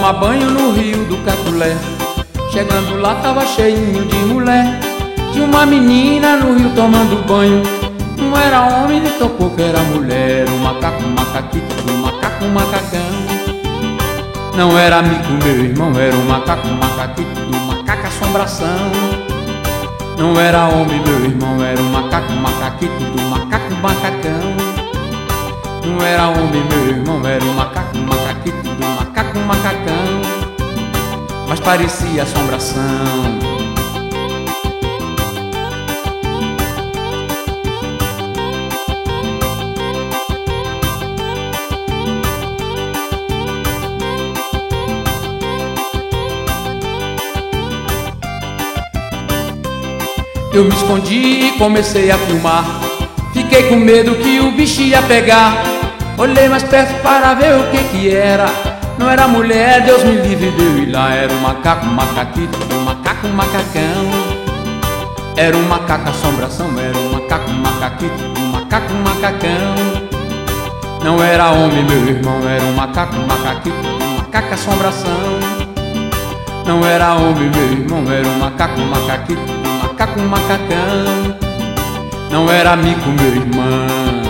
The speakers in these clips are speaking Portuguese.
tomar banho no rio do Catulé. Chegando lá tava cheinho de mulher. Tinha uma menina no rio tomando banho. Não era homem nem tampouco era mulher. O macaco, o macaquito, o macaco, o macacão. Não era amigo meu irmão, era o macaco, o macaquito, do macaco assombração. Não era homem meu irmão, era o macaco, o macaquito, do macaco, macacão. Não era homem meu irmão, era o macaco, o macaquito, do macaco, macacão. Mas parecia assombração. Eu me escondi e comecei a filmar. Fiquei com medo que o bicho ia pegar. Olhei mais perto para ver o que era. Não era mulher, Deus me livre, deu e lá. Era um macaco, um macaquito, um macaco, um macacão. Era um macaco assombração, era um macaco, um macaquito, um macaco, um macacão. Não era homem meu irmão, era um macaco, um macaquito, um macaco assombração. Não era homem meu irmão, era um macaco, um macaquito, um macaco, um macacão. Não era amigo meu irmão.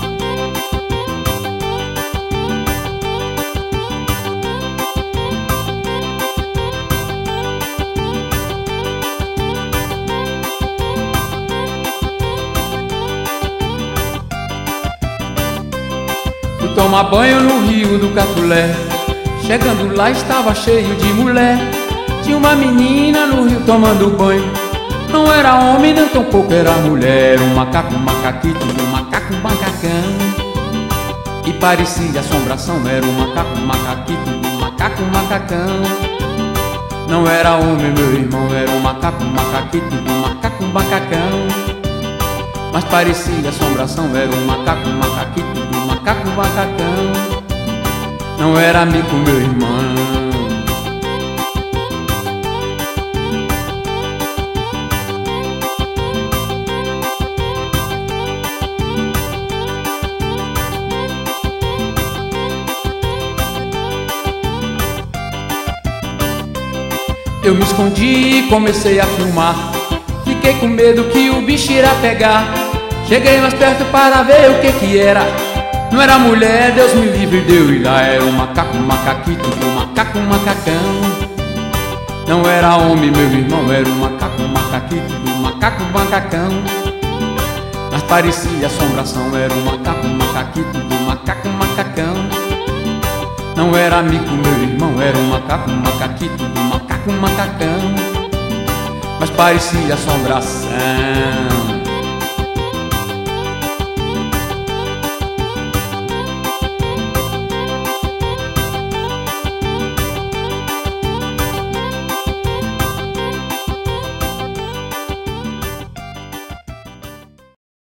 Fui tomar banho no rio do Catulé. Chegando lá estava cheio de mulher. Tinha uma menina no rio tomando banho. Não era homem, nem tampouco era mulher. Um macaco, um macaquito, um macaco, um macacão. E parecia assombração, era um macaco, um macaquito, um macaco, um macacão. Não era homem meu irmão, era um macaco, um macaquito, um macaco, um macacão. Mas parecia assombração, era um macaco, um macaquito, um macaco, um macacão. Não era amigo meu irmão. Eu me escondi e comecei a filmar. Fiquei com medo que o bicho irá pegar. Cheguei mais perto para ver o que era. Não era mulher, Deus me livre, deu e lá. Era um macaco, um macaquito, um macaco, um macacão. Não era homem meu irmão, era um macaco, um macaquito, um macaco, um macacão. Mas parecia assombração, era um macaco, um macaquito, um macaco, um macacão. Não era amigo meu irmão, era um macaco, um macaquito, um macaco, um macacão. Mas parecia assombração.